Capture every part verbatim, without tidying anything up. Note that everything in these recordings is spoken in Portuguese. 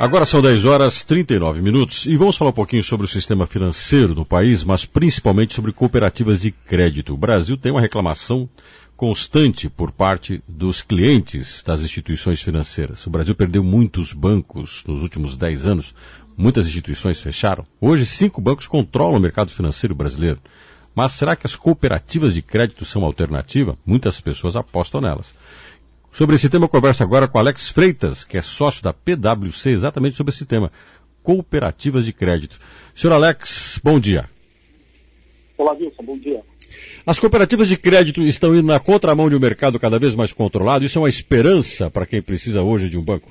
Agora são dez horas e trinta e nove minutos e vamos falar um pouquinho sobre o sistema financeiro do país, mas principalmente sobre cooperativas de crédito. O Brasil tem uma reclamação constante por parte dos clientes das instituições financeiras. O Brasil perdeu muitos bancos nos últimos dez anos, muitas instituições fecharam. Hoje, cinco bancos controlam o mercado financeiro brasileiro. Mas será que as cooperativas de crédito são alternativa? Muitas pessoas apostam nelas. Sobre esse tema, eu converso agora com Alex Freitas, que é sócio da P W C, exatamente sobre esse tema, cooperativas de crédito. Senhor Alex, bom dia. Olá, Wilson, bom dia. As cooperativas de crédito estão indo na contramão de um mercado cada vez mais controlado. Isso é uma esperança para quem precisa hoje de um banco?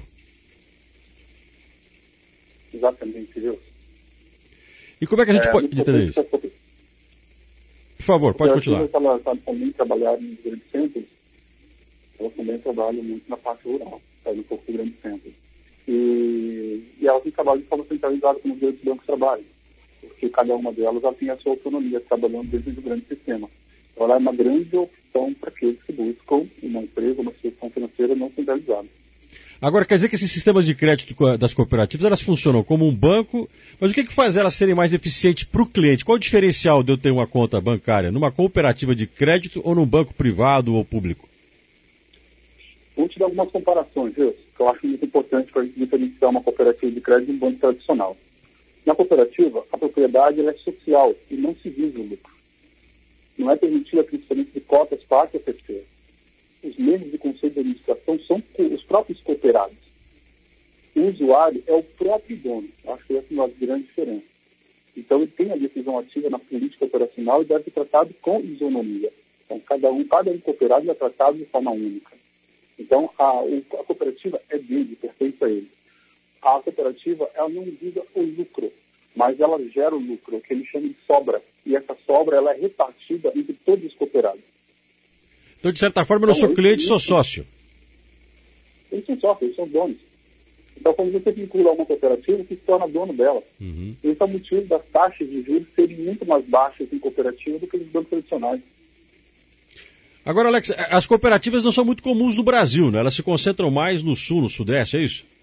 Exatamente, Wilson. E como é que a gente é, pode entender isso? Por favor, pode continuar. Elas também trabalhar em grandes centros, elas também trabalham muito na parte rural, tá, no pouco de grandes centros. E, e elas não trabalham de forma centralizada como os grandes bancos trabalham, porque cada uma delas ela tem a sua autonomia, trabalhando dentro do grande sistema. Então, ela é uma grande opção para aqueles que buscam uma empresa, uma instituição financeira não centralizada. Agora, quer dizer que esses sistemas de crédito das cooperativas, elas funcionam como um banco, mas o que, que faz elas serem mais eficientes para o cliente? Qual o diferencial de eu ter uma conta bancária numa cooperativa de crédito ou num banco privado ou público? Vou te dar algumas comparações, viu? Que eu acho muito importante para a gente diferenciar uma cooperativa de crédito de um banco tradicional. Na cooperativa, a propriedade ela é social e não se visa o lucro. Não é permitida a transferência de cotas para a terceira. Os membros do conselho de administração são os próprios cooperados. O usuário é o próprio dono. Acho que essa é uma grande diferença. Então, ele tem a decisão ativa na política operacional e deve ser tratado com isonomia. Então, cada um, cada um cooperado é tratado de forma única. Então, a, a cooperativa é dele, pertence a ele. A cooperativa, ela não visa o lucro, mas ela gera o lucro, o que eles chamam de sobra. E essa sobra, ela é repartida entre todos os cooperados. Então, de certa forma, eu não então, sou cliente, sou sócio. Eles são sócios, eles são donos. Então, quando você vincula uma cooperativa, você se torna dono dela. Uhum. Esse é o motivo das taxas de juros serem muito mais baixas em cooperativa do que nos bancos tradicionais. Agora, Alex, as cooperativas não são muito comuns no Brasil, né? Elas se concentram mais no sul, no sudeste, é isso?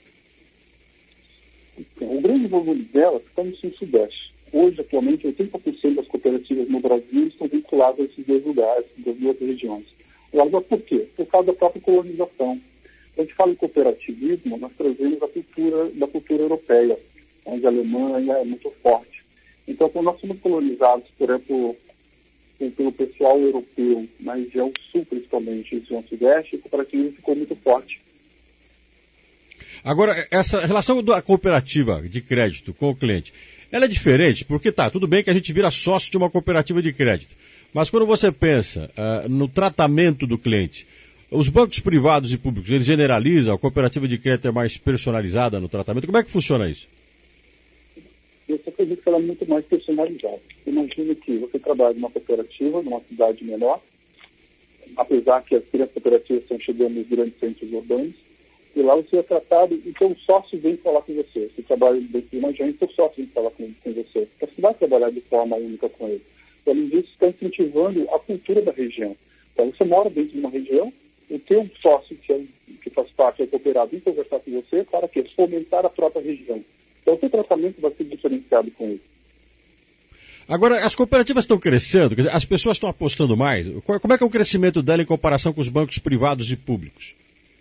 O grande volume delas está no sul e sudeste. Hoje, atualmente, oitenta por cento das cooperativas no Brasil estão vinculadas a esses dois lugares, das duas regiões. Agora, por quê? Por causa da própria colonização. Quando a gente fala em cooperativismo, nós trazemos a cultura da cultura europeia, onde a Alemanha é muito forte. Então, quando nós somos colonizados, por exemplo, pelo pessoal europeu, na região sul, principalmente, na região sudeste, o cooperativismo ficou muito forte. Agora, essa relação da cooperativa de crédito com o cliente, ela é diferente? Porque tá, tudo bem que a gente vira sócio de uma cooperativa de crédito, mas quando você pensa uh, no tratamento do cliente, os bancos privados e públicos, eles generalizam, a cooperativa de crédito é mais personalizada no tratamento, como é que funciona isso? Eu acredito que ela é muito mais personalizada. Imagina que você trabalha numa cooperativa, numa cidade menor, apesar que as grandes cooperativas estão chegando nos grandes centros urbanos, e lá você é tratado, então o sócio vem falar com você. Você trabalha dentro de uma agência, o sócio vem falar com, com você. Então você vai trabalhar de forma única com ele. Então, além disso, está incentivando a cultura da região. Então você mora dentro de uma região, o teu sócio, que, é, que faz parte, é cooperado, vem conversar com você para quê? Fomentar a própria região. Então o seu tratamento vai ser diferenciado com isso. Agora, as cooperativas estão crescendo, quer dizer, as pessoas estão apostando mais. Como é que é o crescimento dela em comparação com os bancos privados e públicos?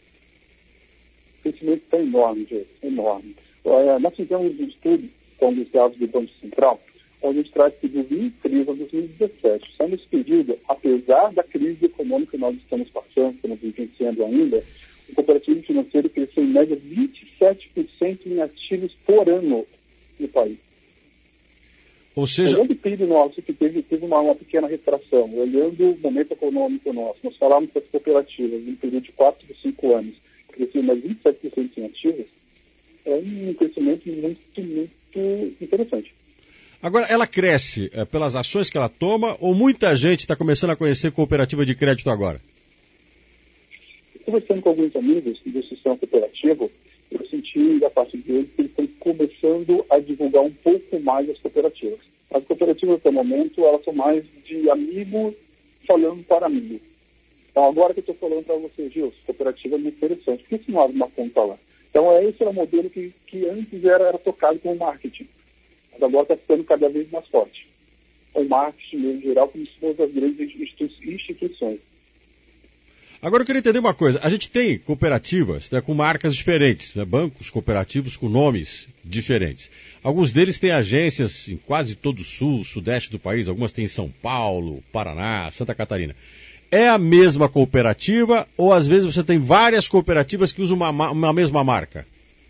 O crescimento está enorme, gente, enorme. É, nós fizemos um estudo com os dados do Banco Central, onde a gente traz que de dois mil e treze a dois mil e dezessete, só nesse período, apesar da crise econômica que nós estamos passando, estamos vivenciando ainda, o cooperativismo financeiro cresceu em média vinte e sete por cento em ativos por ano no país. Ou seja... Olhando o P I B nosso, que teve, teve uma, uma pequena retração, olhando o momento econômico nosso, nós falamos das cooperativas em um período de quatro a cinco anos, cresceu mais vinte e sete por cento em ativos, é um crescimento muito, muito interessante. Agora, ela cresce é, pelas ações que ela toma ou muita gente está começando a conhecer cooperativa de crédito agora? Conversando com alguns amigos do sistema cooperativo, eu senti da parte deles que eles estão começando a divulgar um pouco mais as cooperativas. As cooperativas, até o momento, elas são mais de amigo falando para amigo. Então, agora que eu estou falando para você, Gilson, cooperativa é muito interessante. Por que você não abre uma conta lá? Então, é esse era o modelo que, que antes era, era tocado como marketing, mas agora está ficando cada vez mais forte. O marketing, em geral, como se fossem as grandes instituições. Agora eu queria entender uma coisa. A gente tem cooperativas, né, com marcas diferentes, né, bancos cooperativos com nomes diferentes. Alguns deles têm agências em quase todo o sul, sudeste do país. Algumas têm em São Paulo, Paraná, Santa Catarina. É a mesma cooperativa ou às vezes você tem várias cooperativas que usam uma, uma mesma marca?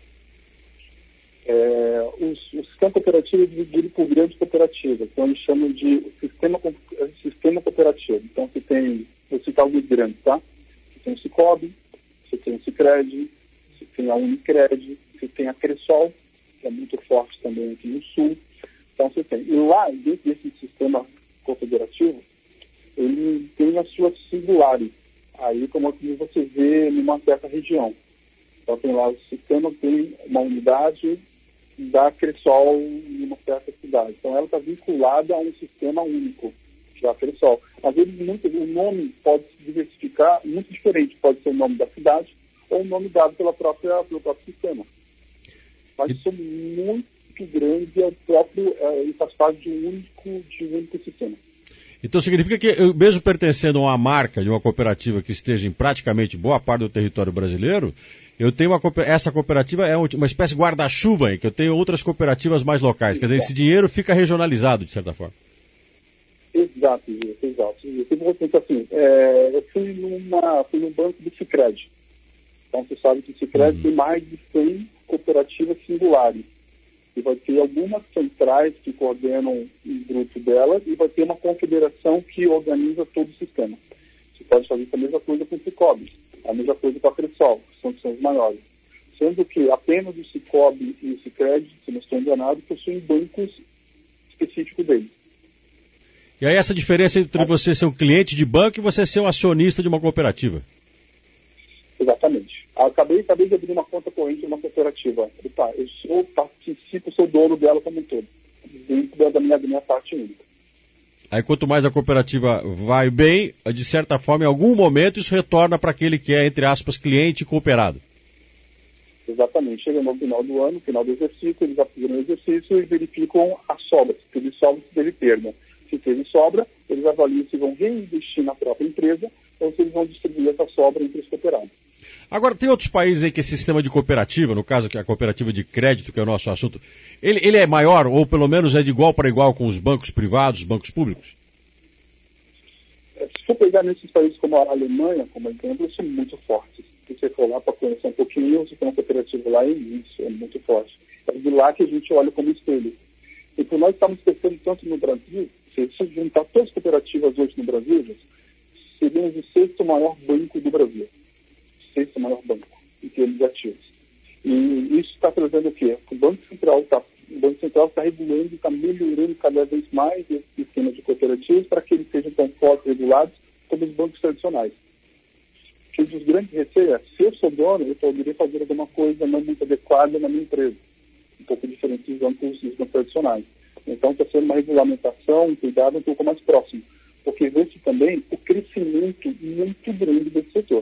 É, os, o sistema cooperativo é dividido por grandes cooperativas. Então eles chamam de sistema, sistema cooperativo. Então você tem, vou citar alguns grandes, tá? Você tem o Cicobi, você tem o Sicredi, você tem a Unicred, você tem a Cressol, que é muito forte também aqui no sul. Então você tem. E lá, dentro desse sistema cooperativo, ele tem as suas singulares. Aí, como você vê numa certa região. Então tem lá o sistema, tem uma unidade da Cressol em uma certa cidade. Então ela está vinculada a um sistema único, que é a Cressol. Às vezes muito, o nome pode se diversificar muito diferente. Pode ser o nome da cidade ou o nome dado pela própria, pelo próprio sistema. Mas isso é muito grande e é próprio, é, faz parte de um único, de um único sistema. Então significa que eu, mesmo pertencendo a uma marca de uma cooperativa que esteja em praticamente boa parte do território brasileiro, eu tenho uma, essa cooperativa é uma espécie de guarda-chuva, que eu tenho outras cooperativas mais locais. Quer dizer, esse dinheiro fica regionalizado, de certa forma. Exato, exato. Então, assim, é, eu fui, numa, fui num banco do Sicredi. Então, você sabe que o Sicredi uhum. tem mais de cem cooperativas singulares. E vai ter algumas centrais que coordenam um grupo delas e vai ter uma confederação que organiza todo o sistema. Você pode fazer a mesma coisa com o Cicobi, a mesma coisa com a Cressol, que são, são os maiores. Sendo que apenas o Cicobi e o Sicredi, se não estou enganado, possuem bancos específicos deles. E aí essa diferença entre você ser um cliente de banco e você ser um acionista de uma cooperativa? Exatamente. Acabei, acabei de abrir uma conta corrente numa cooperativa. Opa, eu sou, participo, sou dono dela como um todo, dentro da minha, da minha parte única. Aí quanto mais a cooperativa vai bem, de certa forma, em algum momento isso retorna para aquele que é, entre aspas, cliente cooperado. Exatamente. Chega no final do ano, final do exercício, eles aplicam o exercício e verificam as sobras. Se teve sobra, se teve perda. Se teve sobra, eles avaliam se vão reinvestir na própria empresa ou se eles vão distribuir essa sobra entre os cooperados. Agora, tem outros países aí que esse sistema de cooperativa, no caso que a cooperativa de crédito, que é o nosso assunto, ele, ele é maior ou pelo menos é de igual para igual com os bancos privados, os bancos públicos? Se for pegar nesses países como a Alemanha, como exemplo, eles são muito fortes. Se você for lá para conhecer um pouquinho, você tem uma cooperativa lá e isso é muito forte. É de lá que a gente olha como espelho. E por nós estamos pensando tanto no Brasil, se você juntar todas as cooperativas hoje no Brasil, seríamos o sexto maior banco do Brasil. Sexto maior banco em termos de ativos. E isso está trazendo o quê? O Banco Central está o Banco Central está regulando e está melhorando cada vez mais esse sistema de cooperativas para que eles sejam tão fortes e regulados como os bancos tradicionais. Um dos grandes receios é, se eu sou dono, eu poderia fazer alguma coisa não muito adequada na minha empresa, um pouco diferente dos bancos, dos bancos tradicionais. Então está sendo uma regulamentação, um cuidado um pouco mais próximo, porque vê-se também o crescimento muito grande desse setor.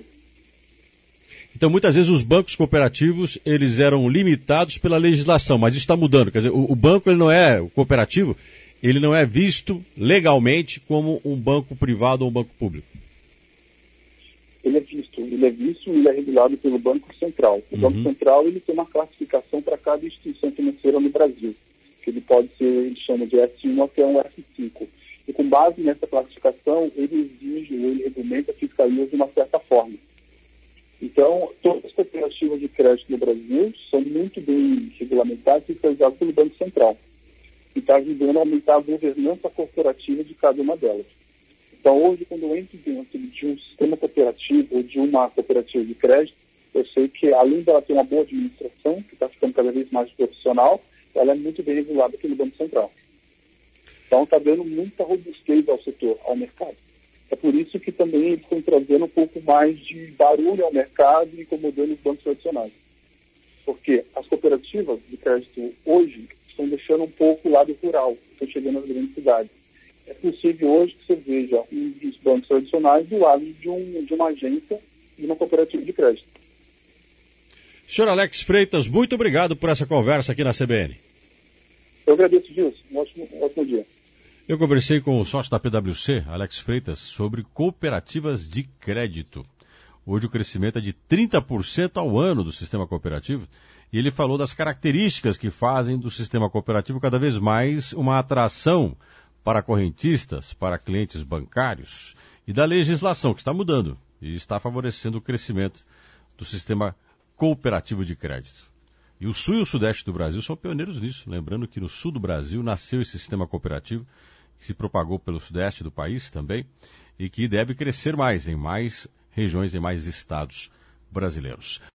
Então, muitas vezes, os bancos cooperativos, eles eram limitados pela legislação, mas isso está mudando. Quer dizer, o, o banco, ele não é, o cooperativo, ele não é visto legalmente como um banco privado ou um banco público. Ele é visto, ele é visto e ele é regulado pelo Banco Central. O uhum. Banco Central, ele tem uma classificação para cada instituição financeira no Brasil, que ele pode ser, ele chama de S um até um S cinco. E com base nessa classificação, ele exige, ele regulamenta, fiscaliza de uma certa forma. Então, todas as cooperativas de crédito no Brasil são muito bem regulamentadas e fiscalizadas pelo Banco Central. E está ajudando a aumentar a governança corporativa de cada uma delas. Então, hoje, quando eu entro dentro de um sistema cooperativo ou de uma cooperativa de crédito, eu sei que, além dela ter uma boa administração, que está ficando cada vez mais profissional, ela é muito bem regulada pelo Banco Central. Então, está dando muita robustez ao setor, ao mercado. É por isso que também eles estão trazendo um pouco mais de barulho ao mercado e incomodando os bancos tradicionais. Porque as cooperativas de crédito hoje estão deixando um pouco o lado rural, estão chegando às grandes cidades. É possível hoje que você veja um dos bancos tradicionais do lado de, um, de uma agência de uma cooperativa de crédito. Senhor Alex Freitas, muito obrigado por essa conversa aqui na C B N. Eu agradeço, Gilson. Um ótimo, um ótimo dia. Eu conversei com o sócio da P W C, Alex Freitas, sobre cooperativas de crédito. Hoje o crescimento é de trinta por cento ao ano do sistema cooperativo e ele falou das características que fazem do sistema cooperativo cada vez mais uma atração para correntistas, para clientes bancários e da legislação que está mudando e está favorecendo o crescimento do sistema cooperativo de crédito. E o Sul e o Sudeste do Brasil são pioneiros nisso. Lembrando que no Sul do Brasil nasceu esse sistema cooperativo, que se propagou pelo Sudeste do país também, e que deve crescer mais em mais regiões, em mais estados brasileiros.